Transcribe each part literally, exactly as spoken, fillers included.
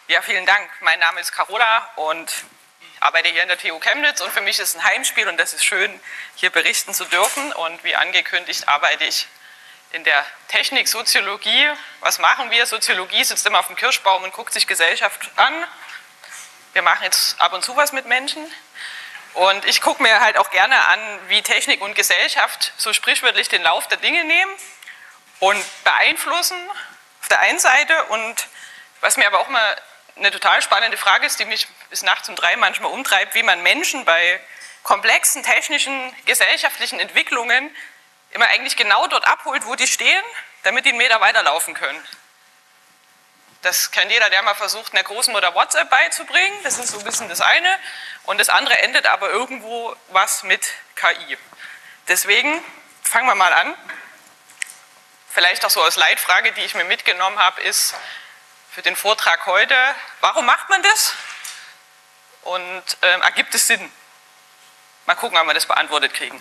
Ja, vielen Dank. Mein Name ist Carola und ich arbeite hier in der T U Chemnitz und für mich ist es ein Heimspiel und das ist schön, hier berichten zu dürfen. Und wie angekündigt arbeite ich in der Technik Soziologie. Was machen wir? Soziologie sitzt immer auf dem Kirschbaum und guckt sich Gesellschaft an. Wir machen jetzt ab und zu was mit Menschen. Und ich gucke mir halt auch gerne an, wie Technik und Gesellschaft so sprichwörtlich den Lauf der Dinge nehmen und beeinflussen auf der einen Seite. Und was mir aber auch mal eine total spannende Frage ist, die mich bis nachts um drei manchmal umtreibt, wie man Menschen bei komplexen technischen, gesellschaftlichen Entwicklungen immer eigentlich genau dort abholt, wo die stehen, damit die einen Meter weiterlaufen können. Das kennt jeder, der mal versucht, einer Großmutter WhatsApp beizubringen. Das ist so ein bisschen das eine. Und das andere endet aber irgendwo was mit K I. Deswegen fangen wir mal an. Vielleicht auch so als Leitfrage, die ich mir mitgenommen habe, ist für den Vortrag heute, warum macht man das? Und ähm, ergibt es Sinn? Mal gucken, ob wir das beantwortet kriegen.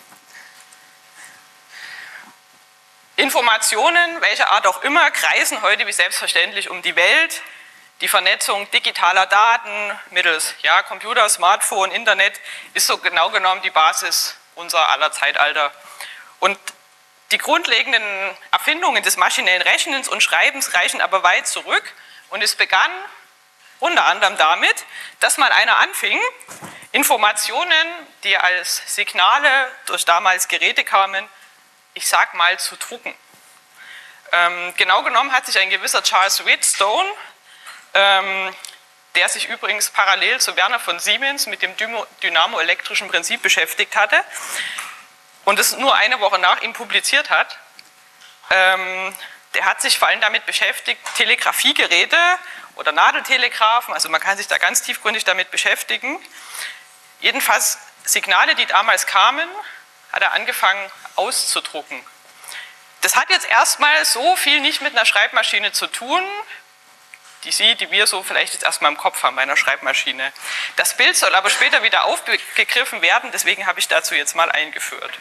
Informationen, welcher Art auch immer, kreisen heute wie selbstverständlich um die Welt. Die Vernetzung digitaler Daten mittels ja, Computer, Smartphone, Internet ist so genau genommen die Basis unserer aller Zeitalter. Und die grundlegenden Erfindungen des maschinellen Rechnens und Schreibens reichen aber weit zurück. Und es begann unter anderem damit, dass mal einer anfing, Informationen, die als Signale durch damals Geräte kamen, ich sag mal, zu drucken. Ähm, genau genommen hat sich ein gewisser Charles Wheatstone, ähm, der sich übrigens parallel zu Werner von Siemens mit dem dynamoelektrischen Prinzip beschäftigt hatte und es nur eine Woche nach ihm publiziert hat, ähm, der hat sich vor allem damit beschäftigt, Telegrafiegeräte oder Nadeltelegraphen, also man kann sich da ganz tiefgründig damit beschäftigen. Jedenfalls Signale, die damals kamen, hat er angefangen auszudrucken. Das hat jetzt erstmal so viel nicht mit einer Schreibmaschine zu tun, die Sie, die wir so vielleicht jetzt erstmal im Kopf haben bei einer Schreibmaschine. Das Bild soll aber später wieder aufgegriffen werden, deswegen habe ich dazu jetzt mal eingeführt.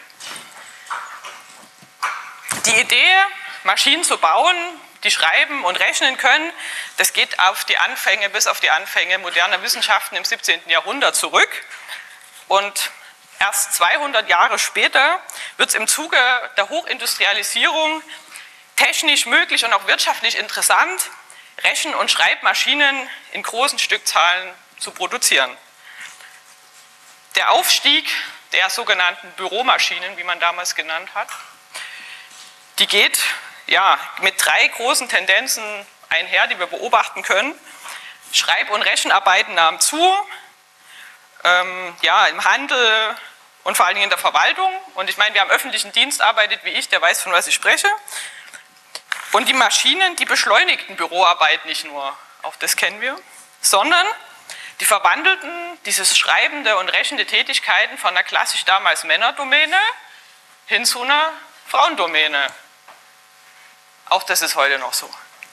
Die Idee, Maschinen zu bauen, die schreiben und rechnen können, das geht auf die Anfänge, bis auf die Anfänge moderner Wissenschaften im siebzehnten Jahrhundert zurück. Und erst zweihundert Jahre später wird es im Zuge der Hochindustrialisierung technisch möglich und auch wirtschaftlich interessant, Rechen- und Schreibmaschinen in großen Stückzahlen zu produzieren. Der Aufstieg der sogenannten Büromaschinen, wie man damals genannt hat, die geht ja, mit drei großen Tendenzen einher, die wir beobachten können. Schreib- und Rechenarbeiten nahmen zu, ähm, ja, im Handel und vor allen Dingen in der Verwaltung. Und ich meine, wer im öffentlichen Dienst arbeitet wie ich, der weiß, von was ich spreche. Und die Maschinen, die beschleunigten Büroarbeit nicht nur, auch das kennen wir, sondern die verwandelten dieses schreibende und rechnende Tätigkeiten von einer klassisch damals Männerdomäne hin zu einer Frauendomäne. Auch das ist heute noch so.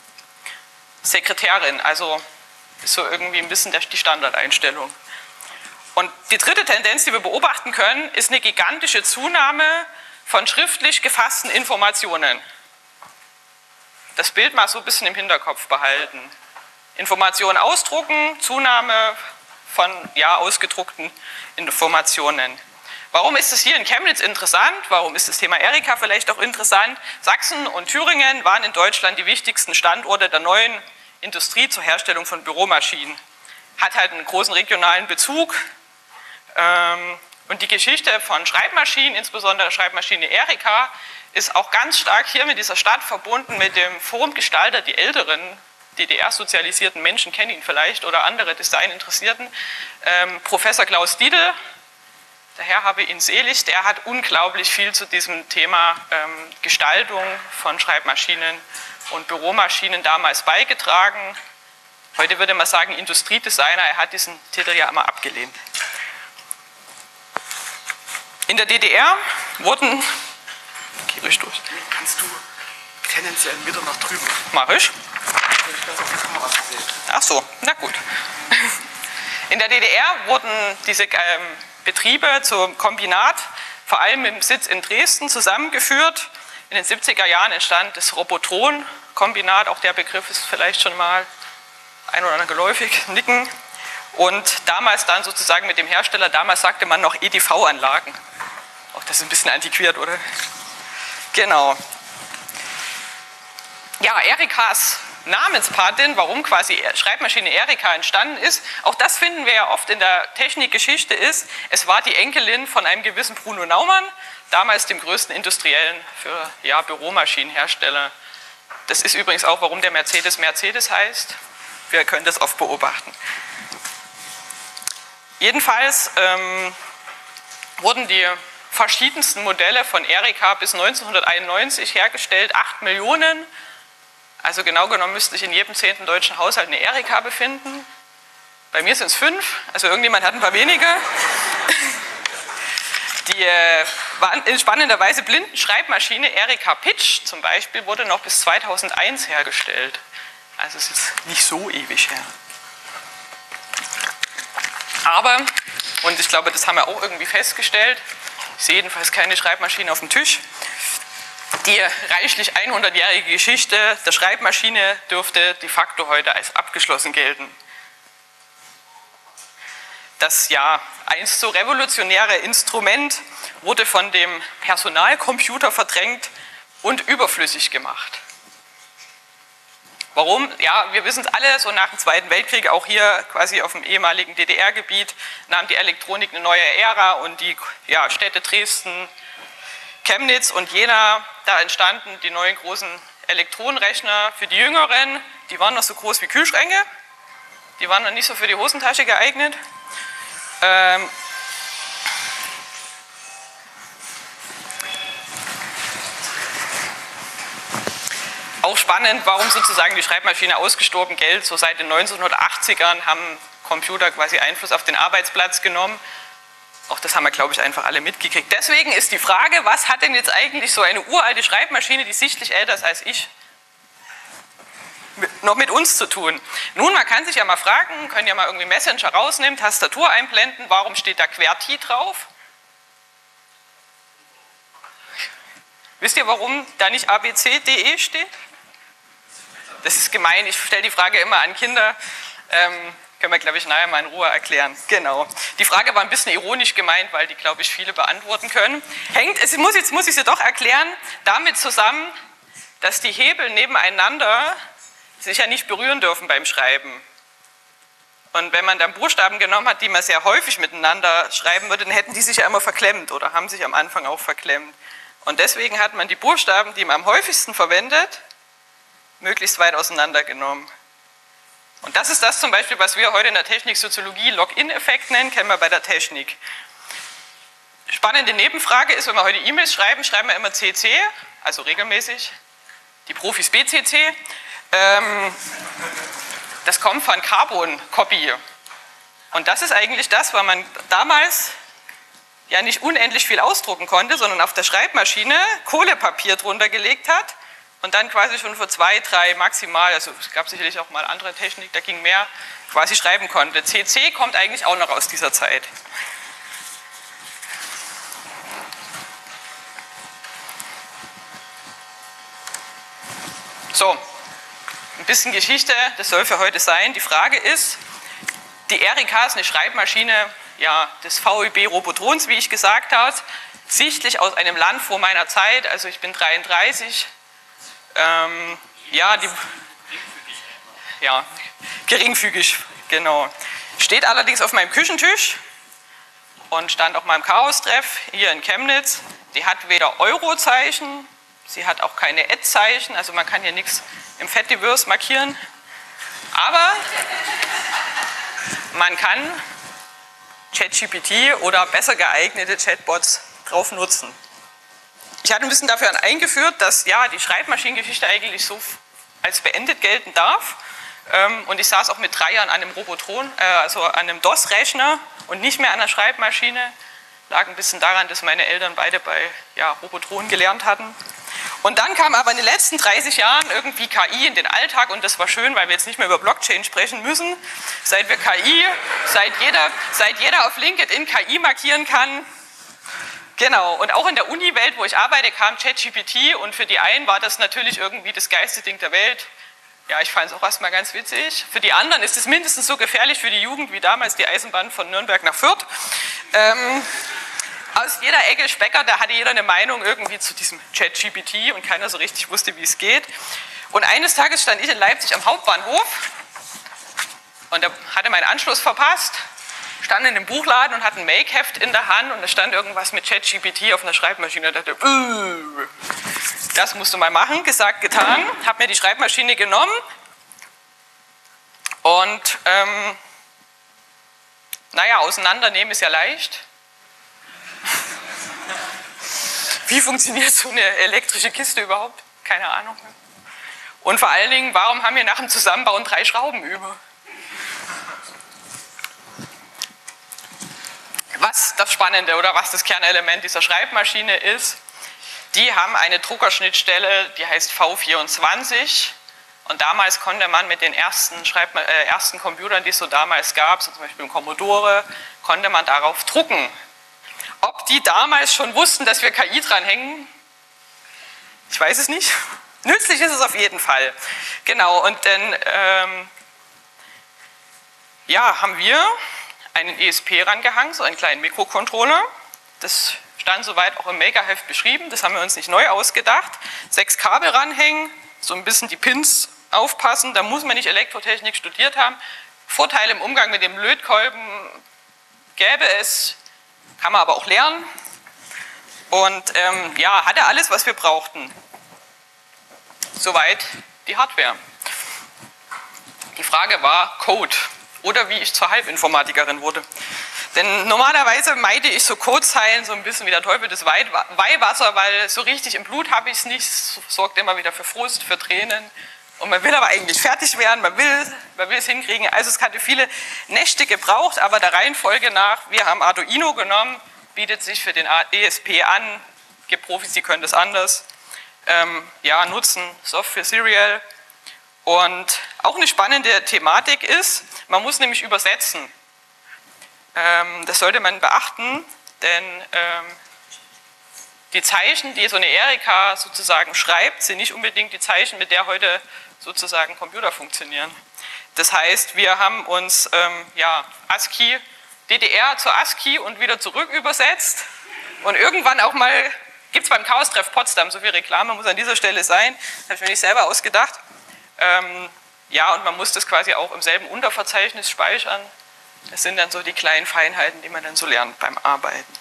Sekretärin, also ist so irgendwie ein bisschen die Standardeinstellung. Und die dritte Tendenz, die wir beobachten können, ist eine gigantische Zunahme von schriftlich gefassten Informationen. Das Bild mal so ein bisschen im Hinterkopf behalten. Informationen ausdrucken, Zunahme von ja, ausgedruckten Informationen. Warum ist es hier in Chemnitz interessant? Warum ist das Thema Erika vielleicht auch interessant? Sachsen und Thüringen waren in Deutschland die wichtigsten Standorte der neuen Industrie zur Herstellung von Büromaschinen. Hat halt einen großen regionalen Bezug. Und die Geschichte von Schreibmaschinen, insbesondere der Schreibmaschine Erika, ist auch ganz stark hier mit dieser Stadt verbunden, mit dem Forumgestalter, die älteren D D R-sozialisierten Menschen kennen ihn vielleicht oder andere Designinteressierten, ähm, Professor Klaus Diedl. Der Herr habe ihn selig, der hat unglaublich viel zu diesem Thema ähm, Gestaltung von Schreibmaschinen und Büromaschinen damals beigetragen. Heute würde man sagen Industriedesigner, er hat diesen Titel ja immer abgelehnt. In der D D R wurden... Geh ruhig durch. Kannst du tendenziell einen Meter nach drüben? Mach ich. Ach so, na gut. In der D D R wurden diese ähm, Betriebe zum Kombinat, vor allem mit dem Sitz in Dresden, zusammengeführt. In den siebziger Jahren entstand das Robotron-Kombinat, auch der Begriff ist vielleicht schon mal ein oder andere geläufig, nicken. Und damals dann sozusagen mit dem Hersteller, damals sagte man noch E D V-Anlagen. Auch das ist ein bisschen antiquiert, oder? Genau. Ja, Erikas Namenspatin, warum quasi Schreibmaschine Erika entstanden ist, auch das finden wir ja oft in der Technikgeschichte, ist, es war die Enkelin von einem gewissen Bruno Naumann, damals dem größten industriellen für ja, Büromaschinenhersteller. Das ist übrigens auch, warum der Mercedes Mercedes heißt. Wir können das oft beobachten. Jedenfalls ähm, wurden die verschiedensten Modelle von Erika bis neunzehnhunderteinundneunzig hergestellt, acht Millionen. Also genau genommen müsste sich in jedem zehnten deutschen Haushalt eine Erika befinden. Bei mir sind es fünf, also irgendjemand hat ein paar weniger. Die äh, waren in spannender Weise Blindenschreibmaschine Erika Pitch zum Beispiel wurde noch bis zweitausendeins hergestellt. Also es ist nicht so ewig her. Aber, und ich glaube, das haben wir auch irgendwie festgestellt, ich sehe jedenfalls keine Schreibmaschine auf dem Tisch, die reichlich hundertjährige Geschichte der Schreibmaschine dürfte de facto heute als abgeschlossen gelten. Das ja einst so revolutionäre Instrument wurde von dem Personalcomputer verdrängt und überflüssig gemacht. Warum? Ja, wir wissen es alle, so nach dem Zweiten Weltkrieg, auch hier quasi auf dem ehemaligen D D R-Gebiet, nahm die Elektronik eine neue Ära und die ja, Städte Dresden, Chemnitz und Jena, da entstanden die neuen großen Elektronenrechner für die Jüngeren, die waren noch so groß wie Kühlschränke, die waren noch nicht so für die Hosentasche geeignet. Ähm, Auch spannend, warum sozusagen die Schreibmaschine ausgestorben gilt. So seit den neunzehnhundertachtzigern haben Computer quasi Einfluss auf den Arbeitsplatz genommen. Auch das haben wir, glaube ich, einfach alle mitgekriegt. Deswegen ist die Frage, was hat denn jetzt eigentlich so eine uralte Schreibmaschine, die sichtlich älter ist als ich, noch mit uns zu tun? Nun, man kann sich ja mal fragen, können ja mal irgendwie Messenger rausnehmen, Tastatur einblenden, warum steht da QWERTY drauf? Wisst ihr, warum da nicht A B C D E steht? Das ist gemein, ich stelle die Frage immer an Kinder, ähm, können wir, glaube ich, nachher mal in Ruhe erklären. Genau. Die Frage war ein bisschen ironisch gemeint, weil die, glaube ich, viele beantworten können. Hängt, es muss, jetzt muss ich sie doch erklären, damit zusammen, dass die Hebel nebeneinander sich ja nicht berühren dürfen beim Schreiben. Und wenn man dann Buchstaben genommen hat, die man sehr häufig miteinander schreiben würde, dann hätten die sich ja immer verklemmt oder haben sich am Anfang auch verklemmt. Und deswegen hat man die Buchstaben, die man am häufigsten verwendet, möglichst weit auseinandergenommen. Und das ist das zum Beispiel, was wir heute in der Techniksoziologie Login-Effekt nennen, kennen wir bei der Technik. Spannende Nebenfrage ist, wenn wir heute E-Mails schreiben, schreiben wir immer C C, also regelmäßig, die Profis B C C. Ähm, das kommt von Carbon Copy. Und das ist eigentlich das, weil man damals ja nicht unendlich viel ausdrucken konnte, sondern auf der Schreibmaschine Kohlepapier drunter gelegt hat und dann quasi schon für zwei, drei maximal, also es gab sicherlich auch mal andere Technik, da ging mehr, quasi schreiben konnte. C C kommt eigentlich auch noch aus dieser Zeit. So, ein bisschen Geschichte, das soll für heute sein. Die Frage ist, die Erika ist eine Schreibmaschine ja, des V E B-Robotrons, wie ich gesagt habe, sichtlich aus einem Land vor meiner Zeit, also ich bin dreiunddreißig, ähm, ja, die, ja, geringfügig, genau. Steht allerdings auf meinem Küchentisch und stand auch mal im Chaos-Treff hier in Chemnitz. Die hat weder Euro-Zeichen, sie hat auch keine Ad-Zeichen, also man kann hier nichts im Fediverse markieren, aber man kann ChatGPT oder besser geeignete Chatbots drauf nutzen. Ich hatte ein bisschen dafür eingeführt, dass ja, die Schreibmaschinengeschichte eigentlich so als beendet gelten darf. Und ich saß auch mit drei Jahren an einem Robotron, äh, also an einem DOS-Rechner und nicht mehr an der Schreibmaschine. Lag ein bisschen daran, dass meine Eltern beide bei ja, Robotron gelernt hatten. Und dann kam aber in den letzten dreißig Jahren irgendwie K I in den Alltag und das war schön, weil wir jetzt nicht mehr über Blockchain sprechen müssen. Seit wir K I, seit jeder, seit jeder auf LinkedIn K I markieren kann. Genau, und auch in der Uni-Welt, wo ich arbeite, kam ChatGPT und für die einen war das natürlich irgendwie das geilste Ding der Welt. Ja, ich fand es auch erstmal ganz witzig. Für die anderen ist es mindestens so gefährlich für die Jugend wie damals die Eisenbahn von Nürnberg nach Fürth. Ähm, aus jeder Ecke Specker, da hatte jeder eine Meinung irgendwie zu diesem ChatGPT und keiner so richtig wusste, wie es geht. Und eines Tages stand ich in Leipzig am Hauptbahnhof und da hatte meinen Anschluss verpasst, stand in dem Buchladen und hatte ein Make-Heft in der Hand und da stand irgendwas mit ChatGPT auf einer Schreibmaschine. Da dachte ich, uh, das musst du mal machen, gesagt, getan. Habe mir die Schreibmaschine genommen und ähm, naja, auseinandernehmen ist ja leicht. Wie funktioniert so eine elektrische Kiste überhaupt? Keine Ahnung. Und vor allen Dingen, warum haben wir nach dem Zusammenbauen drei Schrauben über? Was das Spannende oder was das Kernelement dieser Schreibmaschine ist, die haben eine Druckerschnittstelle, die heißt V vierundzwanzig. Und damals konnte man mit den ersten, Schreibma äh, ersten Computern, die es so damals gab, so zum Beispiel im Commodore, konnte man darauf drucken. Ob die damals schon wussten, dass wir K I dranhängen, ich weiß es nicht. Nützlich ist es auf jeden Fall. Genau, und dann ähm, ja, haben wir einen E S P rangehangen, so einen kleinen Mikrocontroller. Das stand soweit auch im Makerheft beschrieben, das haben wir uns nicht neu ausgedacht. Sechs Kabel ranhängen, so ein bisschen die Pins aufpassen, da muss man nicht Elektrotechnik studiert haben. Vorteile im Umgang mit dem Lötkolben gäbe es, kann man aber auch lernen. Und ähm, ja, hatte alles, was wir brauchten. Soweit die Hardware. Die Frage war Code oder wie ich zur Halbinformatikerin wurde. Denn normalerweise meide ich so Codezeilen so ein bisschen wie der Teufel des Weihwasser, weil so richtig im Blut habe ich es nicht. Es sorgt immer wieder für Frust, für Tränen. Und man will aber eigentlich fertig werden, man will, man will es hinkriegen. Also es hatte viele Nächte gebraucht, aber der Reihenfolge nach, wir haben Arduino genommen, bietet sich für den E S P an, gibt Profis, die können das anders. Ähm, ja, nutzen Software Serial. Und auch eine spannende Thematik ist, man muss nämlich übersetzen. Ähm, das sollte man beachten, denn ähm, die Zeichen, die so eine Erika sozusagen schreibt, sind nicht unbedingt die Zeichen, mit der heute sozusagen Computer funktionieren. Das heißt, wir haben uns ähm, ja, ASCII, D D R zu ASCII und wieder zurück übersetzt und irgendwann auch mal, gibt es beim Chaos-Treff Potsdam, so viel Reklame muss an dieser Stelle sein, das habe ich mir nicht selber ausgedacht. Ähm, ja, und man muss das quasi auch im selben Unterverzeichnis speichern. Das sind dann so die kleinen Feinheiten, die man dann so lernt beim Arbeiten.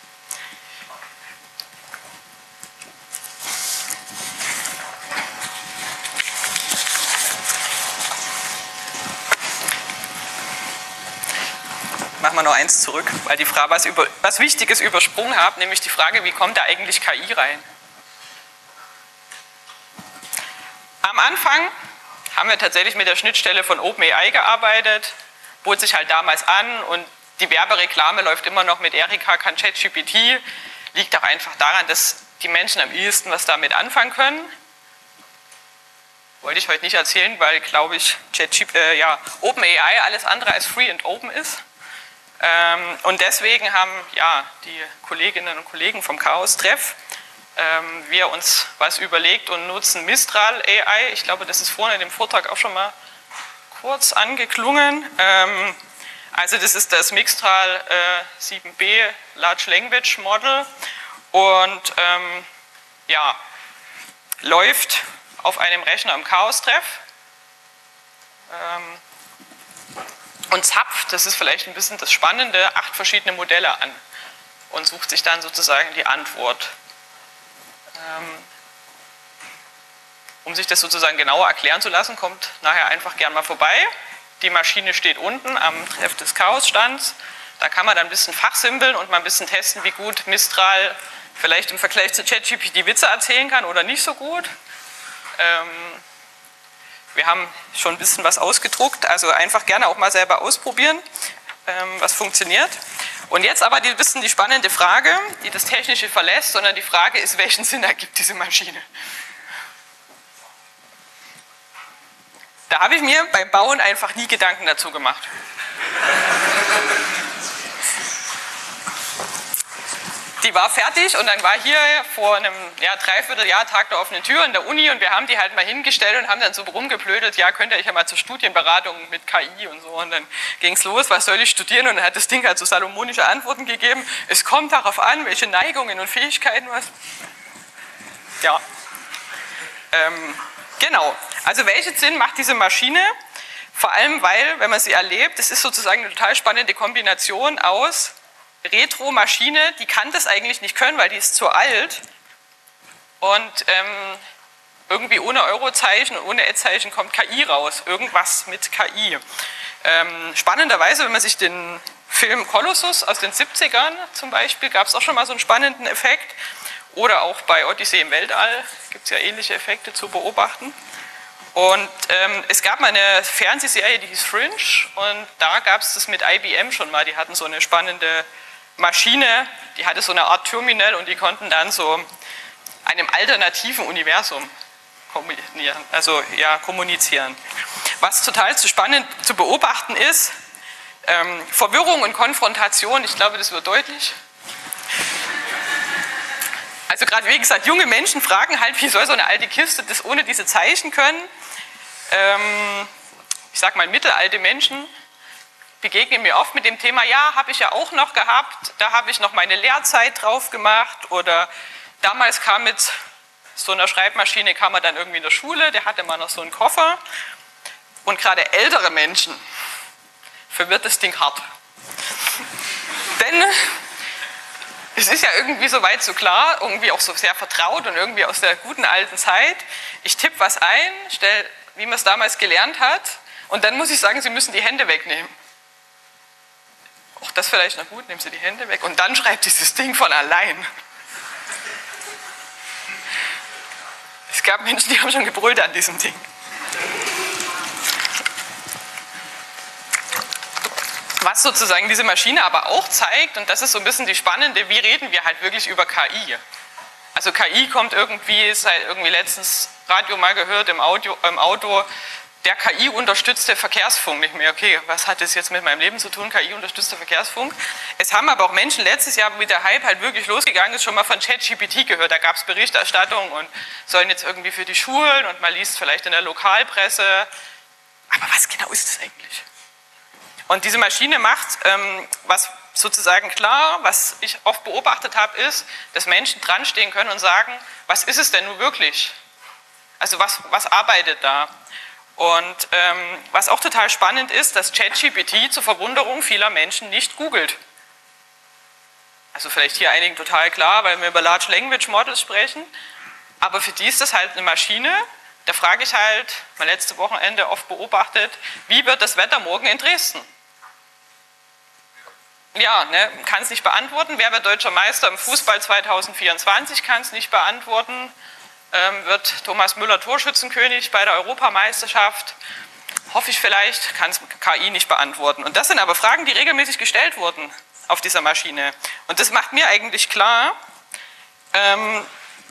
Machen wir noch eins zurück, weil die Frage, was, über, was Wichtiges übersprungen habe, nämlich die Frage, wie kommt da eigentlich K I rein? Am Anfang haben wir tatsächlich mit der Schnittstelle von OpenAI gearbeitet, bot sich halt damals an und die Werbereklame läuft immer noch mit Erika kann ChatGPT, liegt auch einfach daran, dass die Menschen am ehesten was damit anfangen können. Wollte ich heute nicht erzählen, weil, glaube ich, ChatGPT, äh, ja, OpenAI alles andere als free and open ist. Ähm, und deswegen haben ja, die Kolleginnen und Kollegen vom Chaos-Treff ähm, wir uns was überlegt und nutzen Mistral A I. Ich glaube, das ist vorhin in dem Vortrag auch schon mal kurz angeklungen. Ähm, also das ist das Mistral äh, sieben b Large Language Model und ähm, ja, läuft auf einem Rechner im Chaos-Treff. Ähm, und zapft, das ist vielleicht ein bisschen das Spannende, acht verschiedene Modelle an und sucht sich dann sozusagen die Antwort. Ähm, um sich das sozusagen genauer erklären zu lassen, kommt nachher einfach gern mal vorbei. Die Maschine steht unten am Treff des Chaos-Stands. Da kann man dann ein bisschen fachsimpeln und mal ein bisschen testen, wie gut Mistral vielleicht im Vergleich zu ChatGPT Witze erzählen kann oder nicht so gut. Ähm, Wir haben schon ein bisschen was ausgedruckt, also einfach gerne auch mal selber ausprobieren, ähm, was funktioniert. Und jetzt aber ein bisschen die spannende Frage, die das Technische verlässt, sondern die Frage ist, welchen Sinn ergibt diese Maschine? Da habe ich mir beim Bauen einfach nie Gedanken dazu gemacht. die war fertig und dann war hier vor einem ja, Dreivierteljahr Tag der offenen Tür in der Uni und wir haben die halt mal hingestellt und haben dann so rumgeblödet, ja, könnt ihr euch ja mal zur Studienberatung mit K I und so. Und dann ging es los, was soll ich studieren? Und dann hat das Ding halt so salomonische Antworten gegeben. Es kommt darauf an, welche Neigungen und Fähigkeiten du hast. Ja. Ähm, genau. Also welchen Sinn macht diese Maschine? Vor allem, weil, wenn man sie erlebt, es ist sozusagen eine total spannende Kombination aus Retro-Maschine, die kann das eigentlich nicht können, weil die ist zu alt und ähm, irgendwie ohne Eurozeichen und ohne Ad-Zeichen kommt K I raus, irgendwas mit K I. Ähm, spannenderweise, wenn man sich den Film Kolossus aus den siebzigern zum Beispiel, gab es auch schon mal so einen spannenden Effekt, oder auch bei Odyssee im Weltall gibt es ja ähnliche Effekte zu beobachten. Und ähm, es gab mal eine Fernsehserie, die hieß Fringe, und da gab es das mit I B M schon mal. Die hatten so eine spannende Maschine, die hatte so eine Art Terminal und die konnten dann so einem alternativen Universum kombinieren, also ja, kommunizieren. Was total zu spannend zu beobachten ist, ähm, Verwirrung und Konfrontation, ich glaube, das wird deutlich. Also gerade wie gesagt, junge Menschen fragen halt, wie soll so eine alte Kiste das ohne diese Zeichen können? Ähm, ich sage mal, mittelalte Menschen begegnen mir oft mit dem Thema, ja, habe ich ja auch noch gehabt, da habe ich noch meine Lehrzeit drauf gemacht, oder damals kam mit so einer Schreibmaschine, kam man dann irgendwie in der Schule, der hatte mal noch so einen Koffer, und gerade ältere Menschen verwirrt das Ding hart. Denn es ist ja irgendwie so weit so klar, irgendwie auch so sehr vertraut und irgendwie aus der guten alten Zeit. Ich tippe was ein, stell, wie man es damals gelernt hat, und dann muss ich sagen, Sie müssen die Hände wegnehmen. Auch das vielleicht noch gut, nehmen Sie die Hände weg, und dann schreibt dieses Ding von allein. Es gab Menschen, die haben schon gebrüllt an diesem Ding. Was sozusagen diese Maschine aber auch zeigt, und das ist so ein bisschen die spannende, wie reden wir halt wirklich über K I? Also K I kommt irgendwie, seit irgendwie letztens Radio mal gehört im, Audio, im Auto, der K I-unterstützte Verkehrsfunk. Nicht mehr, okay, was hat das jetzt mit meinem Leben zu tun, K I-unterstützter Verkehrsfunk? Es haben aber auch Menschen letztes Jahr, mit der Hype halt wirklich losgegangen ist, schon mal von ChatGPT gehört. Da gab es Berichterstattung und sollen jetzt irgendwie für die Schulen, und man liest vielleicht in der Lokalpresse. Aber was genau ist das eigentlich? Und diese Maschine macht, ähm, was sozusagen klar, was ich oft beobachtet habe, ist, dass Menschen dran stehen können und sagen, was ist es denn nun wirklich? Also was, was arbeitet da? Und ähm, was auch total spannend ist, dass ChatGPT zur Verwunderung vieler Menschen nicht googelt. Also vielleicht hier einigen total klar, weil wir über Large Language Models sprechen, aber für die ist das halt eine Maschine. Da frage ich halt, mein letztes Wochenende oft beobachtet, wie wird das Wetter morgen in Dresden? Ja, ne, kann es nicht beantworten. Wer wird deutscher Meister im Fußball zweitausendvierundzwanzig, kann es nicht beantworten. Ähm, wird Thomas Müller Torschützenkönig bei der Europameisterschaft? Hoffe ich vielleicht, kann es K I nicht beantworten. Und das sind aber Fragen, die regelmäßig gestellt wurden auf dieser Maschine. Und das macht mir eigentlich klar, ähm,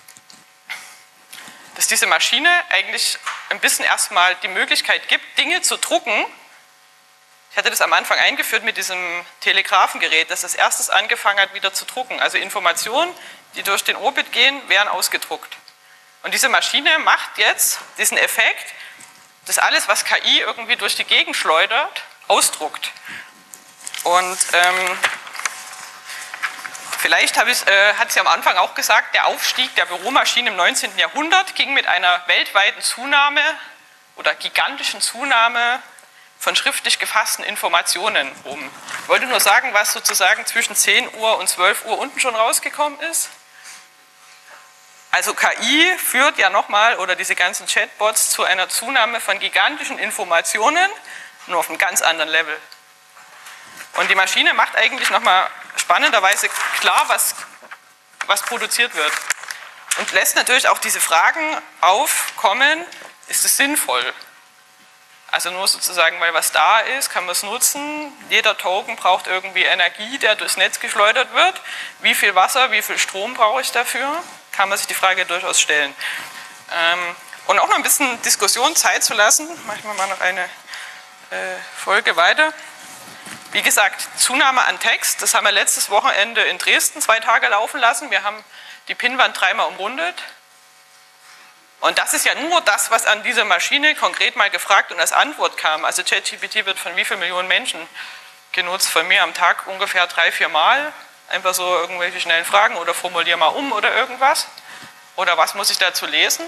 dass diese Maschine eigentlich ein bisschen erstmal die Möglichkeit gibt, Dinge zu drucken. Ich hatte das am Anfang eingeführt mit diesem Telegraphengerät, das als erstes angefangen hat, wieder zu drucken. Also Informationen, die durch den Orbit gehen, werden ausgedruckt. Und diese Maschine macht jetzt diesen Effekt, dass alles, was K I irgendwie durch die Gegend schleudert, ausdruckt. Und ähm, vielleicht habe ich, äh, hat sie am Anfang auch gesagt, der Aufstieg der Büromaschinen im neunzehnten Jahrhundert ging mit einer weltweiten Zunahme oder gigantischen Zunahme von schriftlich gefassten Informationen um. Ich wollte nur sagen, was sozusagen zwischen zehn Uhr und zwölf Uhr unten schon rausgekommen ist. Also K I führt ja nochmal, oder diese ganzen Chatbots, zu einer Zunahme von gigantischen Informationen, nur auf einem ganz anderen Level. Und die Maschine macht eigentlich nochmal spannenderweise klar, was, was produziert wird. Und lässt natürlich auch diese Fragen aufkommen, ist es sinnvoll? Also nur sozusagen, weil was da ist, kann man es nutzen. Jeder Token braucht irgendwie Energie, der durchs Netz geschleudert wird. Wie viel Wasser, wie viel Strom brauche ich dafür? Kann man sich die Frage durchaus stellen. Ähm, und auch noch ein bisschen Diskussion Zeit zu lassen, machen wir mal noch eine äh, Folge weiter. wie gesagt, Zunahme an Text, das haben wir letztes Wochenende in Dresden zwei Tage laufen lassen. Wir haben die Pinnwand dreimal umrundet. Und das ist ja nur das, was an dieser Maschine konkret mal gefragt und als Antwort kam. Also ChatGPT wird von wie vielen Millionen Menschen genutzt? Von mir am Tag ungefähr drei, vier Mal. Einfach so irgendwelche schnellen Fragen oder formulier mal um oder irgendwas. Oder was muss ich dazu lesen?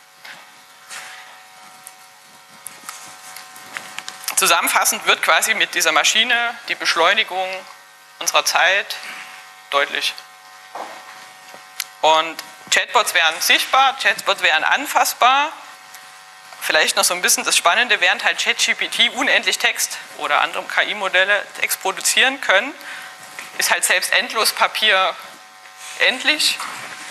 Zusammenfassend wird quasi mit dieser Maschine die Beschleunigung unserer Zeit deutlich. Und Chatbots wären sichtbar, Chatbots wären anfassbar. Vielleicht noch so ein bisschen das Spannende, während halt ChatGPT unendlich Text oder andere K I-Modelle Text produzieren können, ist halt selbst Endlospapier endlich.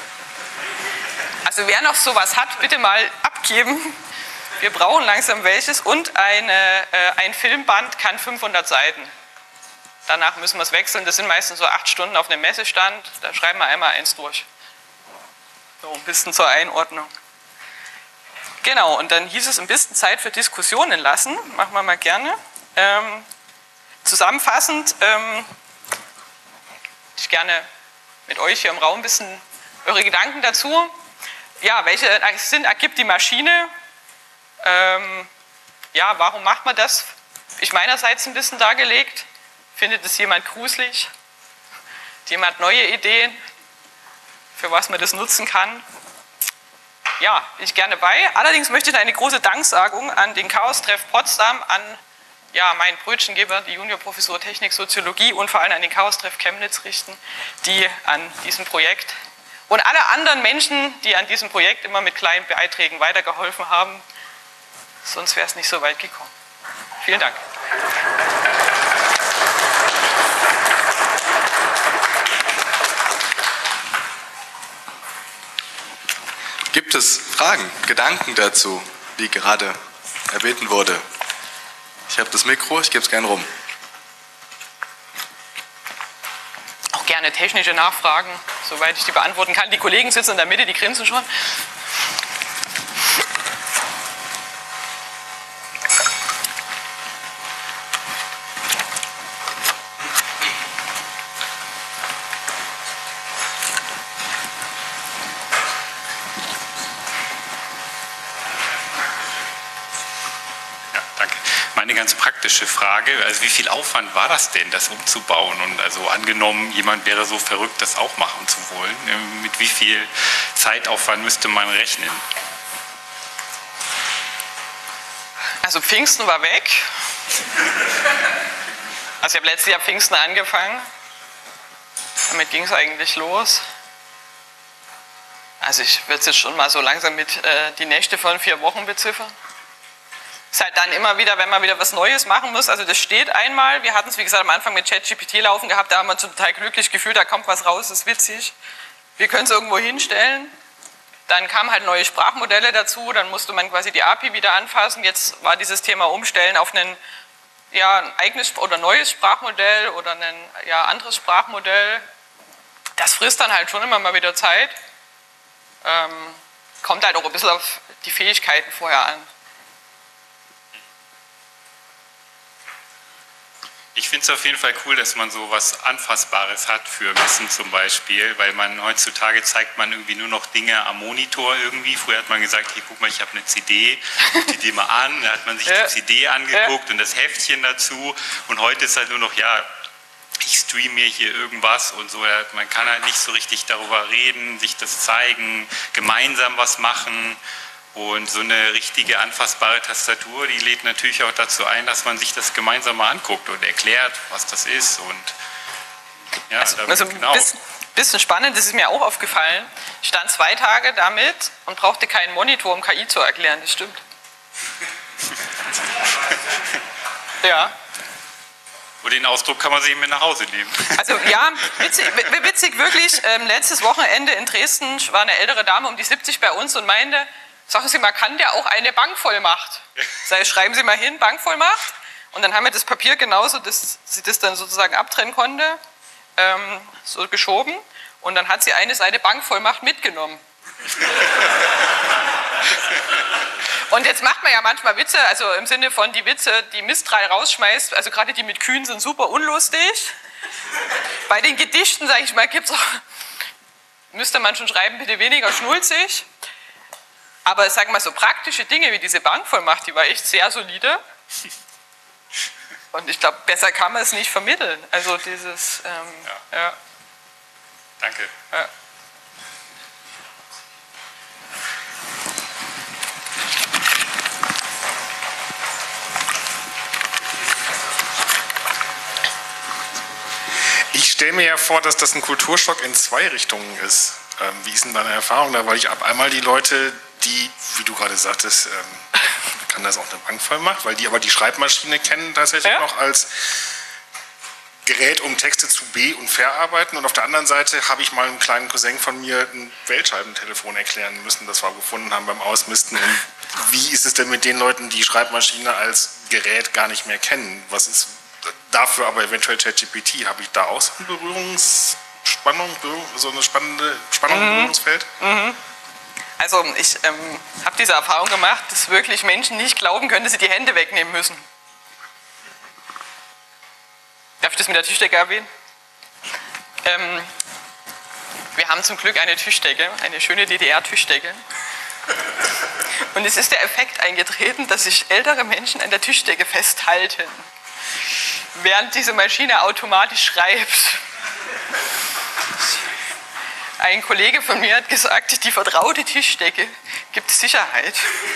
Also wer noch sowas hat, bitte mal abgeben. Wir brauchen langsam welches. Und eine, äh, ein Filmband kann fünfhundert Seiten. Danach müssen wir es wechseln. Das sind meistens so acht Stunden auf einem Messestand. Da schreiben wir einmal eins durch. So, ein bisschen zur Einordnung. Genau, und dann hieß es ein bisschen Zeit für Diskussionen lassen. Machen wir mal gerne. Ähm, zusammenfassend, ähm, ich gerne mit euch hier im Raum ein bisschen eure Gedanken dazu. Ja, welche Sinn ergibt die Maschine? Ähm, ja, warum macht man das? Ich meinerseits ein bisschen dargelegt. Findet es jemand gruselig? Jemand neue Ideen, für was man das nutzen kann? Ja, bin ich gerne bei. Allerdings möchte ich eine große Danksagung an den Chaos-Treff Potsdam, an ja, meinen Brötchengeber, die Juniorprofessur Technik, Soziologie und vor allem an den Chaos-Treff Chemnitz richten, die an diesem Projekt und alle anderen Menschen, die an diesem Projekt immer mit kleinen Beiträgen weitergeholfen haben. Sonst wäre es nicht so weit gekommen. Vielen Dank. Gibt es Fragen, Gedanken dazu, wie gerade erbeten wurde? Ich habe das Mikro, ich gebe es gerne rum. Auch gerne technische Nachfragen, soweit ich die beantworten kann. Die Kollegen sitzen in der Mitte, die grinsen schon. Eine ganz praktische Frage, also wie viel Aufwand war das denn, das umzubauen? Und also angenommen, jemand wäre so verrückt, das auch machen zu wollen, mit wie viel Zeitaufwand müsste man rechnen? Also Pfingsten war weg. Also ich habe letztes Jahr Pfingsten angefangen. Damit ging es eigentlich los. Also ich würde es jetzt schon mal so langsam mit äh, die Nächte von vier Wochen beziffern. Ist halt dann immer wieder, wenn man wieder was Neues machen muss, also das steht einmal, wir hatten es wie gesagt am Anfang mit ChatGPT laufen gehabt, da haben wir uns total glücklich gefühlt, da kommt was raus, das ist witzig. Wir können es irgendwo hinstellen, dann kamen halt neue Sprachmodelle dazu, dann musste man quasi die A P I wieder anfassen, jetzt war dieses Thema Umstellen auf ein, ja, ein eigenes oder neues Sprachmodell oder ein ja, anderes Sprachmodell, das frisst dann halt schon immer mal wieder Zeit, ähm, kommt halt auch ein bisschen auf die Fähigkeiten vorher an. Ich finde es auf jeden Fall cool, dass man so was Anfassbares hat für Messen zum Beispiel, weil man heutzutage zeigt man irgendwie nur noch Dinge am Monitor irgendwie. Früher hat man gesagt, hier guck mal, ich habe eine C D, guck die dir mal an. Da hat man sich ja. die C D angeguckt ja. und das Heftchen dazu. Und heute ist halt nur noch, ja, ich streame mir hier irgendwas und so. Man kann halt nicht so richtig darüber reden, sich das zeigen, gemeinsam was machen. Und so eine richtige anfassbare Tastatur, die lädt natürlich auch dazu ein, dass man sich das gemeinsam mal anguckt und erklärt, was das ist. Und ja, also, damit, also ein genau. bisschen, bisschen spannend, das ist mir auch aufgefallen. Ich stand zwei Tage damit und brauchte keinen Monitor, um K I zu erklären, das stimmt. Ja. Und den Ausdruck kann man sich mit nach Hause nehmen. Also ja, witzig, witzig wirklich, ähm, letztes Wochenende in Dresden war eine ältere Dame um die siebzig bei uns und meinte, sagen Sie mal, kann der auch eine Bankvollmacht? Sei, schreiben Sie mal hin, Bankvollmacht. Und dann haben wir das Papier genauso, dass sie das dann sozusagen abtrennen konnte, ähm, so geschoben. Und dann hat sie eine Seite Bankvollmacht mitgenommen. Und jetzt macht man ja manchmal Witze, also im Sinne von die Witze, die Mistral rausschmeißt, also gerade die mit Kühen sind super unlustig. Bei den Gedichten, sage ich mal, gibt's auch, müsste man schon schreiben, bitte weniger schnulzig. Aber sagen wir mal so praktische Dinge wie diese Bankvollmacht, die war echt sehr solide. Und ich glaube, besser kann man es nicht vermitteln. Also dieses, ähm, ja. ja. Danke. Ja. Ich stelle mir ja vor, dass das ein Kulturschock in zwei Richtungen ist. Ähm, wie ist denn deine Erfahrung da? Weil ich ab einmal die Leute, die, wie du gerade sagtest, ähm, kann das auch eine Bankvollmacht, weil die aber die Schreibmaschine kennen tatsächlich ja. noch als Gerät, um Texte zu be- und verarbeiten. Und auf der anderen Seite habe ich mal einem kleinen Cousin von mir ein Weltscheibentelefon erklären müssen, das wir gefunden haben beim Ausmisten. Und wie ist es denn mit den Leuten, die Schreibmaschine als Gerät gar nicht mehr kennen? Was ist dafür aber eventuell ChatGPT? Habe ich da auch so eine Berührungsspannung, so eine spannende Spannung im mhm. Berührungsfeld? Mhm. Also ich ähm, habe diese Erfahrung gemacht, dass wirklich Menschen nicht glauben können, dass sie die Hände wegnehmen müssen. Darf ich das mit der Tischdecke erwähnen? Ähm, wir haben zum Glück eine Tischdecke, eine schöne D D R-Tischdecke. Und es ist der Effekt eingetreten, dass sich ältere Menschen an der Tischdecke festhalten, während diese Maschine automatisch schreibt. Ein Kollege von mir hat gesagt, die vertraute Tischdecke gibt Sicherheit.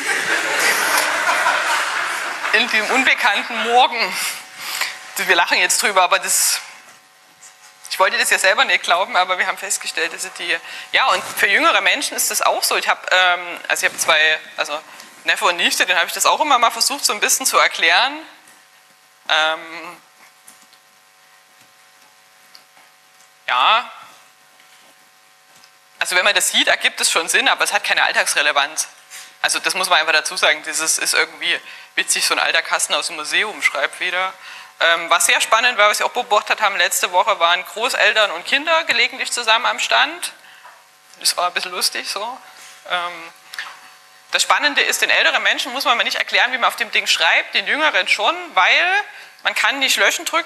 In dem unbekannten Morgen. Wir lachen jetzt drüber, aber das, ich wollte das ja selber nicht glauben, aber wir haben festgestellt, dass die, ja, und für jüngere Menschen ist das auch so. Ich habe, ähm, also ich habe zwei, also Neffe und Nichte, denen habe ich das auch immer mal versucht, so ein bisschen zu erklären. Ähm, ja, also wenn man das sieht, ergibt es schon Sinn, aber es hat keine Alltagsrelevanz. Also das muss man einfach dazu sagen, das ist irgendwie witzig, so ein alter Kasten aus dem Museum schreibt wieder. Ähm, was sehr spannend war, was wir auch beobachtet haben letzte Woche, waren Großeltern und Kinder gelegentlich zusammen am Stand. Das war ein bisschen lustig so. Ähm, das Spannende ist, den älteren Menschen muss man mal nicht erklären, wie man auf dem Ding schreibt, den jüngeren schon, weil man kann nicht löschen drücken.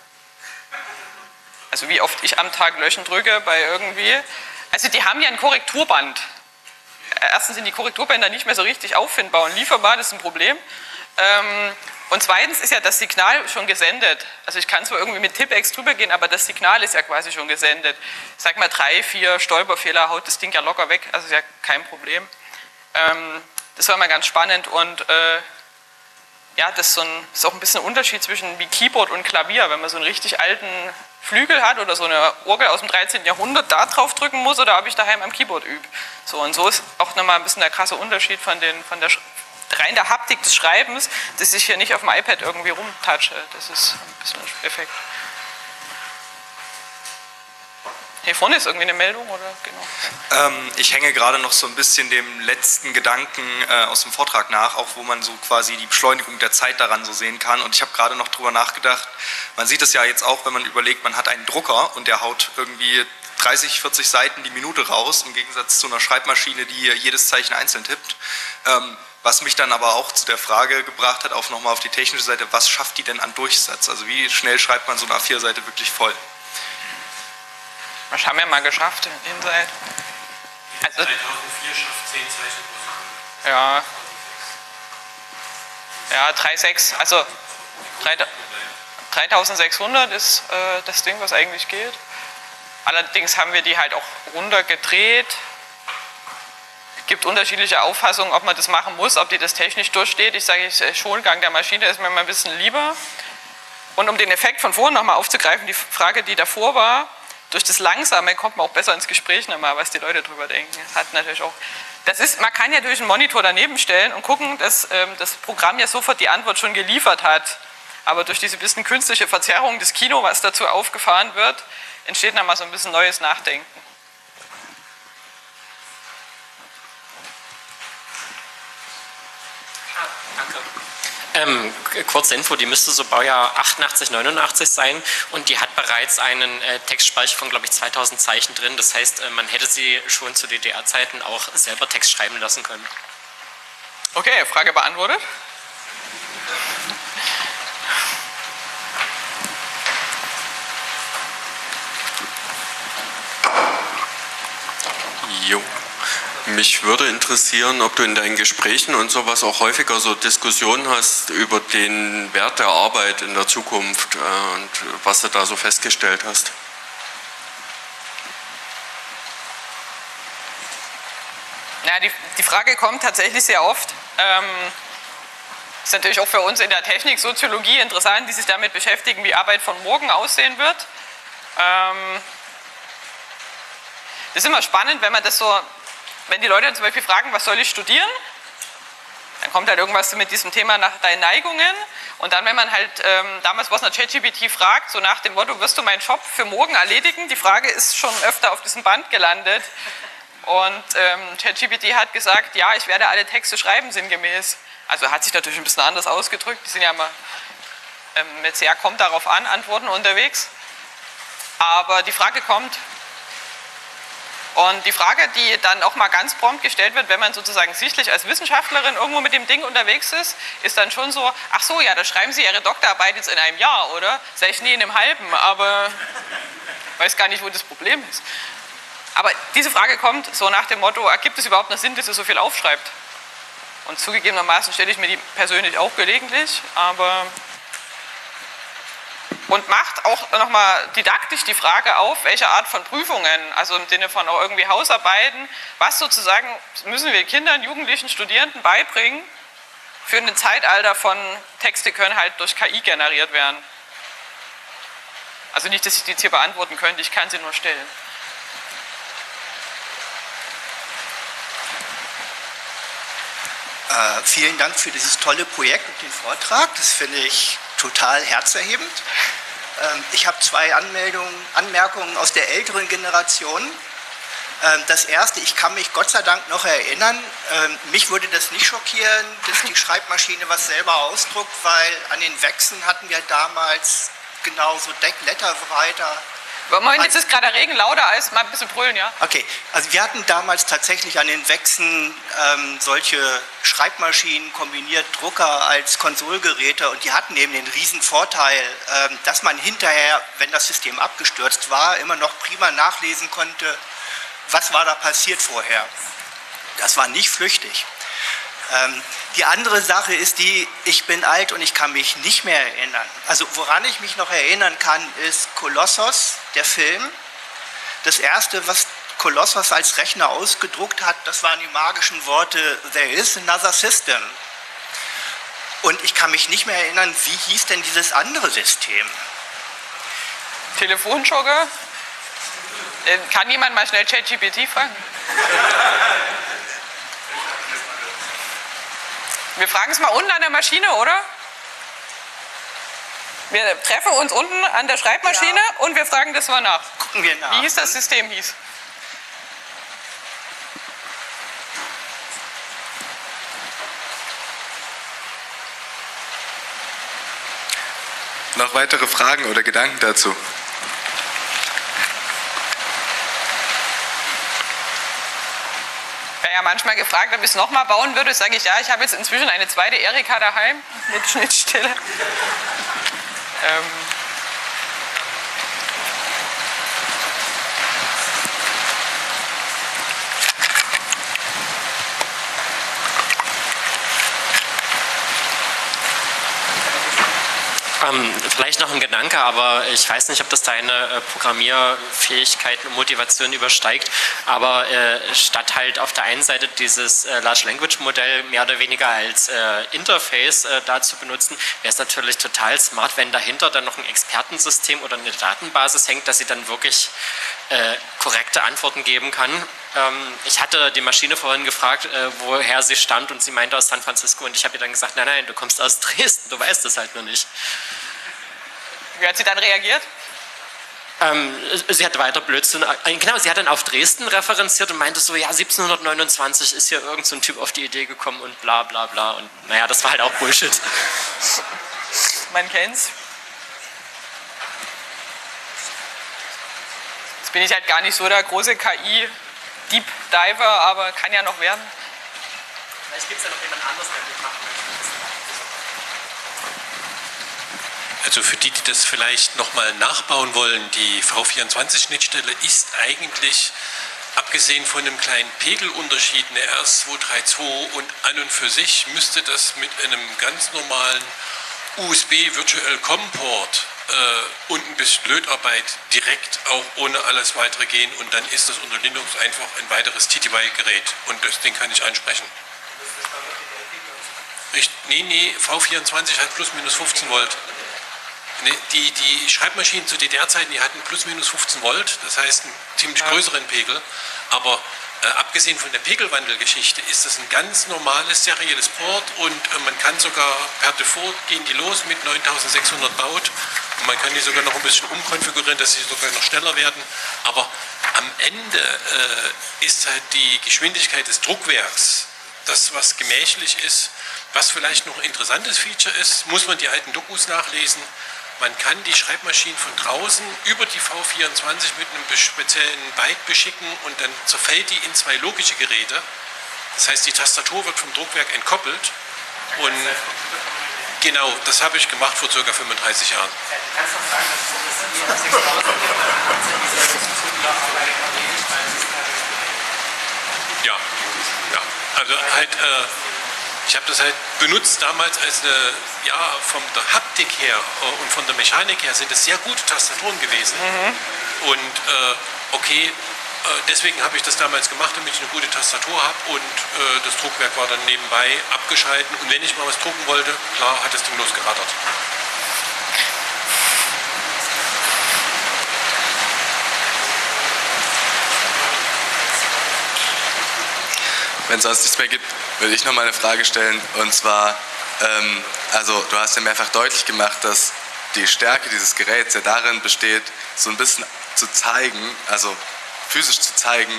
Also wie oft ich am Tag löschen drücke bei irgendwie. Also die haben ja ein Korrekturband. Erstens sind die Korrekturbänder nicht mehr so richtig auffindbar und lieferbar, das ist ein Problem. Ähm, und zweitens ist ja das Signal schon gesendet. Also ich kann zwar irgendwie mit Tippex drüber gehen, aber das Signal ist ja quasi schon gesendet. Ich sag mal, drei, vier Stolperfehler haut das Ding ja locker weg, also ist ja kein Problem. Ähm, das war mal ganz spannend und äh, ja, das ist, so ein, ist auch ein bisschen ein Unterschied zwischen wie Keyboard und Klavier. Wenn man so einen richtig alten Flügel hat oder so eine Orgel aus dem dreizehnten Jahrhundert, da drauf drücken muss oder ob ich daheim am Keyboard übe. So, und so ist auch nochmal ein bisschen der krasse Unterschied von, den, von der rein der Haptik des Schreibens, dass ich hier nicht auf dem iPad irgendwie rumtatsche. Das ist ein bisschen ein Effekt. Hier vorne ist irgendwie eine Meldung, oder? Genau. Ähm, ich hänge gerade noch so ein bisschen dem letzten Gedanken äh, aus dem Vortrag nach, auch wo man so quasi die Beschleunigung der Zeit daran so sehen kann. Und ich habe gerade noch drüber nachgedacht, man sieht es ja jetzt auch, wenn man überlegt, man hat einen Drucker und der haut irgendwie dreißig, vierzig Seiten die Minute raus, im Gegensatz zu einer Schreibmaschine, die jedes Zeichen einzeln tippt. Ähm, was mich dann aber auch zu der Frage gebracht hat, auch nochmal auf die technische Seite, was schafft die denn an Durchsatz? Also wie schnell schreibt man so eine A vier Seite wirklich voll? Das haben wir mal geschafft in Inside. Also, zweitausendvier schafft zehn Zeichen pro Sekunde. Ja. Ja, drei Komma sechs, also dreitausendsechshundert ist äh, das Ding, was eigentlich geht. Allerdings haben wir die halt auch runtergedreht. Es gibt unterschiedliche Auffassungen, ob man das machen muss, ob die das technisch durchsteht. Ich sage, der Schongang der Maschine ist mir mal ein bisschen lieber. Und um den Effekt von vorhin nochmal aufzugreifen, die Frage, die davor war, durch das Langsame kommt man auch besser ins Gespräch nochmal, was die Leute drüber denken. Das hat natürlich auch, das ist, man kann ja durch einen Monitor daneben stellen und gucken, dass ähm, das Programm ja sofort die Antwort schon geliefert hat. Aber durch diese bisschen künstliche Verzerrung des Kino, was dazu aufgefahren wird, entsteht nochmal so ein bisschen neues Nachdenken. Ah, danke. Ähm, kurze Info, die müsste so Baujahr achtundachtzig, neunundachtzig sein und die hat bereits einen äh, Textspeicher von, glaube ich, zweitausend Zeichen drin. Das heißt, äh, man hätte sie schon zu D D R-Zeiten auch selber Text schreiben lassen können. Okay, Frage beantwortet. Jo. Mich würde interessieren, ob du in deinen Gesprächen und sowas auch häufiger so Diskussionen hast über den Wert der Arbeit in der Zukunft äh, und was du da so festgestellt hast. Ja, die, die Frage kommt tatsächlich sehr oft. Ähm, ist natürlich auch für uns in der Technik, Soziologie interessant, die sich damit beschäftigen, wie Arbeit von morgen aussehen wird. Ähm, das ist immer spannend, wenn man das so, wenn die Leute zum Beispiel fragen, was soll ich studieren? Dann kommt halt irgendwas mit diesem Thema nach deinen Neigungen. Und dann, wenn man halt ähm, damals was nach ChatGPT fragt, so nach dem Motto, wirst du meinen Job für morgen erledigen? Die Frage ist schon öfter auf diesem Band gelandet. Und ähm, ChatGPT hat gesagt, ja, ich werde alle Texte schreiben, sinngemäß. Also hat sich natürlich ein bisschen anders ausgedrückt. Die sind ja immer ähm, mit sehr kommt darauf an, Antworten unterwegs. Aber die Frage kommt. Und die Frage, die dann auch mal ganz prompt gestellt wird, wenn man sozusagen sichtlich als Wissenschaftlerin irgendwo mit dem Ding unterwegs ist, ist dann schon so, ach so, ja, da schreiben Sie Ihre Doktorarbeit jetzt in einem Jahr, oder? Sag ich, nee, in einem halben, aber ich weiß gar nicht, wo das Problem ist. Aber diese Frage kommt so nach dem Motto, ergibt es überhaupt einen Sinn, dass er so viel aufschreibt? Und zugegebenermaßen stelle ich mir die persönlich auch gelegentlich, aber und macht auch nochmal didaktisch die Frage auf, welche Art von Prüfungen, also im Sinne von auch irgendwie Hausarbeiten, was sozusagen müssen wir Kindern, Jugendlichen, Studierenden beibringen für ein Zeitalter von Texte können halt durch K I generiert werden. Also nicht, dass ich die jetzt hier beantworten könnte, ich kann sie nur stellen. Äh, vielen Dank für dieses tolle Projekt und den Vortrag, das finde ich total herzerhebend. Ähm, ich habe zwei Anmeldungen, Anmerkungen aus der älteren Generation. Ähm, das erste, ich kann mich Gott sei Dank noch erinnern, ähm, mich würde das nicht schockieren, dass die Schreibmaschine was selber ausdruckt, weil an den Wechseln hatten wir damals genauso Deckblätterwreiter. Moment, jetzt ist gerade der Regen lauter als mal ein bisschen brüllen, ja? Okay, also wir hatten damals tatsächlich an den Wechseln ähm, solche Schreibmaschinen, kombiniert Drucker als Konsolgeräte und die hatten eben den riesen Vorteil, ähm, dass man hinterher, wenn das System abgestürzt war, immer noch prima nachlesen konnte, was war da passiert vorher. Das war nicht flüchtig. Ähm, die andere Sache ist die, ich bin alt und ich kann mich nicht mehr erinnern. Also woran ich mich noch erinnern kann, ist Kolossos, der Film. Das erste, was Kolossos als Rechner ausgedruckt hat, das waren die magischen Worte, there is another system. Und ich kann mich nicht mehr erinnern, wie hieß denn dieses andere System? Telefonjogger? Äh, kann jemand mal schnell ChatGPT fragen? Wir fragen es mal unten an der Maschine, oder? Wir treffen uns unten an der Schreibmaschine ja. Und wir fragen das mal nach. Gucken wir nach. Wie hieß das System hieß? Noch weitere Fragen oder Gedanken dazu? Ich werde ja manchmal gefragt, ob ich es nochmal bauen würde. Sage ich, ja, ich habe jetzt inzwischen eine zweite Erika daheim mit Schnittstelle. ähm Ähm, vielleicht noch ein Gedanke, aber ich weiß nicht, ob das deine äh, Programmierfähigkeiten und Motivation übersteigt, aber äh, statt halt auf der einen Seite dieses äh, Large Language Modell mehr oder weniger als äh, Interface äh, da zu benutzen, wäre es natürlich total smart, wenn dahinter dann noch ein Expertensystem oder eine Datenbasis hängt, dass sie dann wirklich äh, korrekte Antworten geben kann. Ähm, ich hatte die Maschine vorhin gefragt, äh, woher sie stammt und sie meinte aus San Francisco und ich habe ihr dann gesagt, nein, nein, du kommst aus Dresden, du weißt es halt nur nicht. Wie hat sie dann reagiert? Ähm, sie hat weiter Blödsinn, äh, genau, sie hat dann auf Dresden referenziert und meinte so, ja, siebzehnhundertneunundzwanzig ist hier irgend so ein Typ auf die Idee gekommen und bla bla bla und naja, das war halt auch Bullshit. Man kennt's. Jetzt bin ich halt gar nicht so der große K I-Deep Diver, aber kann ja noch werden. Vielleicht gibt es ja noch jemand anderes, der mitmachen möchte. Also für die, die das vielleicht nochmal nachbauen wollen, die V vierundzwanzig-Schnittstelle ist eigentlich, abgesehen von einem kleinen Pegelunterschied, eine R S zwei drei zwei und an und für sich müsste das mit einem ganz normalen U S B Virtual COM Port äh, und ein bisschen Lötarbeit direkt auch ohne alles weitere gehen und dann ist das unter Linux einfach ein weiteres T T Y-Gerät und das Ding kann ich ansprechen. Ich, nee, nee, V vierundzwanzig hat plus minus fünfzehn Volt. Nee, die, die Schreibmaschinen zu D D R-Zeiten, die hatten plus minus fünfzehn Volt, das heißt einen ziemlich größeren Pegel, aber äh, abgesehen von der Pegelwandelgeschichte ist das ein ganz normales serielles Port und äh, man kann sogar per Default gehen die los mit neuntausendsechshundert Baud und man kann die sogar noch ein bisschen umkonfigurieren, dass sie sogar noch schneller werden, aber am Ende äh, ist halt die Geschwindigkeit des Druckwerks das, was gemächlich ist. Was vielleicht noch ein interessantes Feature ist, muss man die alten Dokus nachlesen. Man kann die Schreibmaschinen von draußen über die V vierundzwanzig mit einem speziellen Byte beschicken und dann zerfällt die in zwei logische Geräte. Das heißt, die Tastatur wird vom Druckwerk entkoppelt. Und genau, das habe ich gemacht vor ca. fünfunddreißig Jahren. Du kannst doch sagen, dass es sechstausend Ja, ja, also halt, äh, ich habe das halt benutzt damals als eine, ja, von der Haptik her äh, und von der Mechanik her sind es sehr gute Tastaturen gewesen. Mhm. Und äh, okay, äh, deswegen habe ich das damals gemacht, damit ich eine gute Tastatur habe und äh, das Druckwerk war dann nebenbei abgeschalten. Und wenn ich mal was drucken wollte, klar, hat das Ding losgerattert. Wenn es sonst nichts mehr gibt, würde ich noch mal eine Frage stellen. Und zwar, ähm, also du hast ja mehrfach deutlich gemacht, dass die Stärke dieses Geräts ja darin besteht, so ein bisschen zu zeigen, also physisch zu zeigen,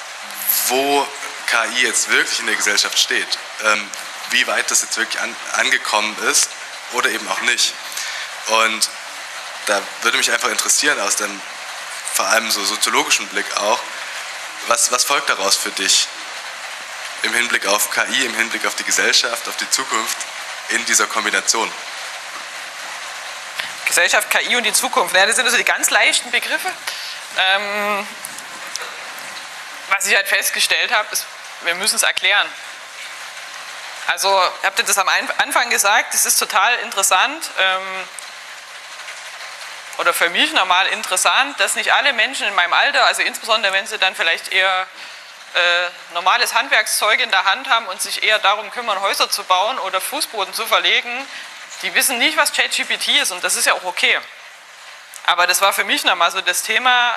wo K I jetzt wirklich in der Gesellschaft steht. Ähm, wie weit das jetzt wirklich an, angekommen ist oder eben auch nicht. Und da würde mich einfach interessieren, aus dem vor allem so soziologischen Blick auch, was, was folgt daraus für dich? Im Hinblick auf K I, im Hinblick auf die Gesellschaft, auf die Zukunft, in dieser Kombination? Gesellschaft, K I und die Zukunft, ja, das sind also die ganz leichten Begriffe. Ähm, was ich halt festgestellt habe, ist, wir müssen es erklären. Also, ich habe das am Anfang gesagt, es ist total interessant, ähm, oder für mich normal interessant, dass nicht alle Menschen in meinem Alter, also insbesondere wenn sie dann vielleicht eher Äh, normales Handwerkszeug in der Hand haben und sich eher darum kümmern, Häuser zu bauen oder Fußboden zu verlegen, die wissen nicht, was ChatGPT ist und das ist ja auch okay. Aber das war für mich nochmal so das Thema,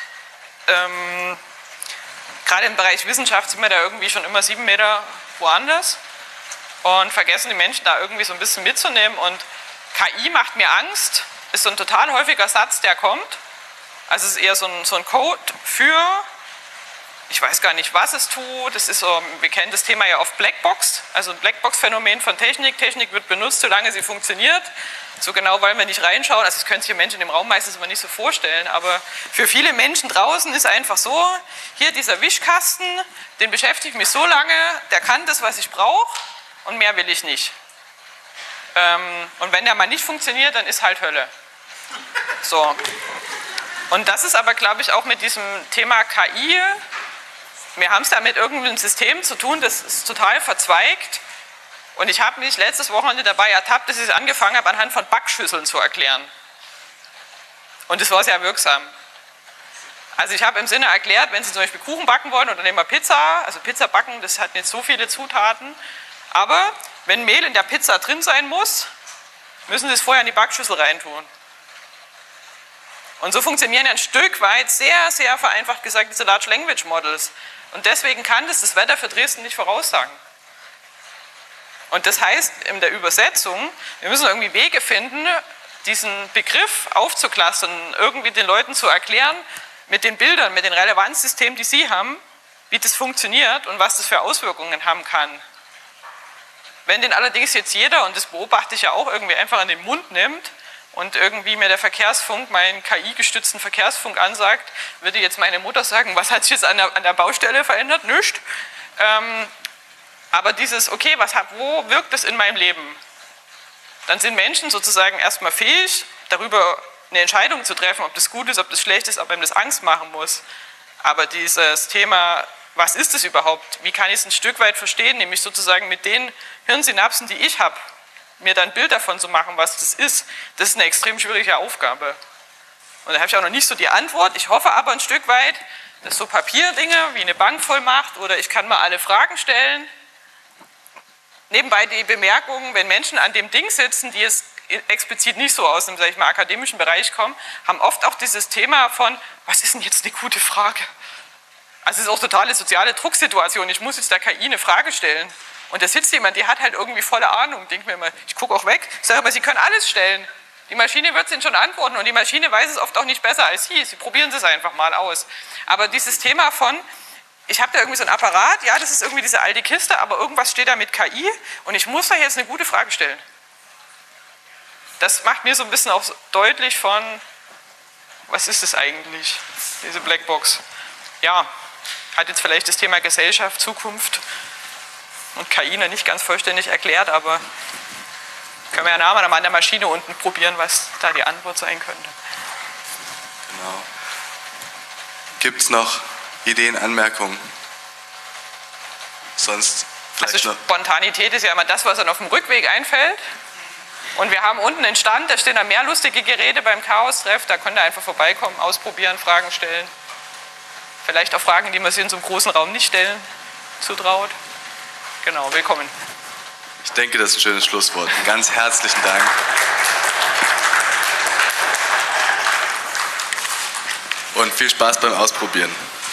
ähm, gerade im Bereich Wissenschaft sind wir da irgendwie schon immer sieben Meter woanders und vergessen die Menschen da irgendwie so ein bisschen mitzunehmen und K I macht mir Angst, ist so ein total häufiger Satz, der kommt. Also es ist eher so ein, so ein Code für... Ich weiß gar nicht, was es tut. Das ist so, wir kennen das Thema ja oft Blackbox, also ein Blackbox-Phänomen von Technik. Technik wird benutzt, solange sie funktioniert. So genau wollen wir nicht reinschauen. Also das können sich die Menschen im Raum meistens immer nicht so vorstellen. Aber für viele Menschen draußen ist einfach so, hier dieser Wischkasten, den beschäftigt mich so lange, der kann das, was ich brauche und mehr will ich nicht. Ähm, und wenn der mal nicht funktioniert, dann ist halt Hölle. So. Und das ist aber, glaube ich, auch mit diesem Thema K I. Wir haben es da mit irgendeinem System zu tun, das ist total verzweigt. Und ich habe mich letztes Wochenende dabei ertappt, dass ich angefangen habe, anhand von Backschüsseln zu erklären. Und das war sehr wirksam. Also ich habe im Sinne erklärt, wenn Sie zum Beispiel Kuchen backen wollen oder nehmen wir Pizza, also Pizza backen, das hat nicht so viele Zutaten. Aber wenn Mehl in der Pizza drin sein muss, müssen Sie es vorher in die Backschüssel reintun. Und so funktionieren ja ein Stück weit, sehr, sehr vereinfacht gesagt, diese Large Language Models. Und deswegen kann das das Wetter für Dresden nicht voraussagen. Und das heißt in der Übersetzung, wir müssen irgendwie Wege finden, diesen Begriff aufzuklustern, irgendwie den Leuten zu erklären, mit den Bildern, mit den Relevanzsystemen, die sie haben, wie das funktioniert und was das für Auswirkungen haben kann. Wenn den allerdings jetzt jeder, und das beobachte ich ja auch, irgendwie einfach an den Mund nimmt, und irgendwie mir der Verkehrsfunk, meinen K I-gestützten Verkehrsfunk ansagt, würde jetzt meine Mutter sagen, was hat sich jetzt an der, an der Baustelle verändert? Nichts. Ähm, Aber dieses, okay, was, wo wirkt es in meinem Leben? Dann sind Menschen sozusagen erstmal fähig, darüber eine Entscheidung zu treffen, ob das gut ist, ob das schlecht ist, ob einem das Angst machen muss. Aber dieses Thema, was ist es überhaupt? Wie kann ich es ein Stück weit verstehen? Nämlich sozusagen mit den Hirnsynapsen, die ich habe, mir dann ein Bild davon zu machen, was das ist. Das ist eine extrem schwierige Aufgabe. Und da habe ich auch noch nicht so die Antwort. Ich hoffe aber ein Stück weit, dass so Papierdinge wie eine Bankvollmacht oder ich kann mal alle Fragen stellen. Nebenbei die Bemerkung, wenn Menschen an dem Ding sitzen, die jetzt explizit nicht so aus dem, sag ich mal, akademischen Bereich kommen, haben oft auch dieses Thema von, was ist denn jetzt eine gute Frage? Also es ist auch totale soziale Drucksituation. Ich muss jetzt der K I eine Frage stellen. Und da sitzt jemand, die hat halt irgendwie volle Ahnung. Denk mir mal, ich gucke auch weg, ich sage immer, Sie können alles stellen. Die Maschine wird es Ihnen schon antworten und die Maschine weiß es oft auch nicht besser als Sie. Sie probieren es einfach mal aus. Aber dieses Thema von, ich habe da irgendwie so ein Apparat, ja, das ist irgendwie diese alte Kiste, aber irgendwas steht da mit K I und ich muss da jetzt eine gute Frage stellen. Das macht mir so ein bisschen auch deutlich von, was ist das eigentlich, diese Blackbox? Ja, hat jetzt vielleicht das Thema Gesellschaft, Zukunft und K I noch nicht ganz vollständig erklärt, aber können wir ja nachher mal an der Maschine unten probieren, was da die Antwort sein könnte. Genau. Gibt es noch Ideen, Anmerkungen? Sonst vielleicht also noch. Spontanität ist ja immer das, was dann auf dem Rückweg einfällt. Und wir haben unten einen Stand, da stehen da mehr lustige Geräte beim Chaos-Treff, da könnt ihr einfach vorbeikommen, ausprobieren, Fragen stellen. Vielleicht auch Fragen, die man sich in so einem großen Raum nicht stellen zutraut. Genau, willkommen. Ich denke, das ist ein schönes Schlusswort. Ganz herzlichen Dank. Und viel Spaß beim Ausprobieren.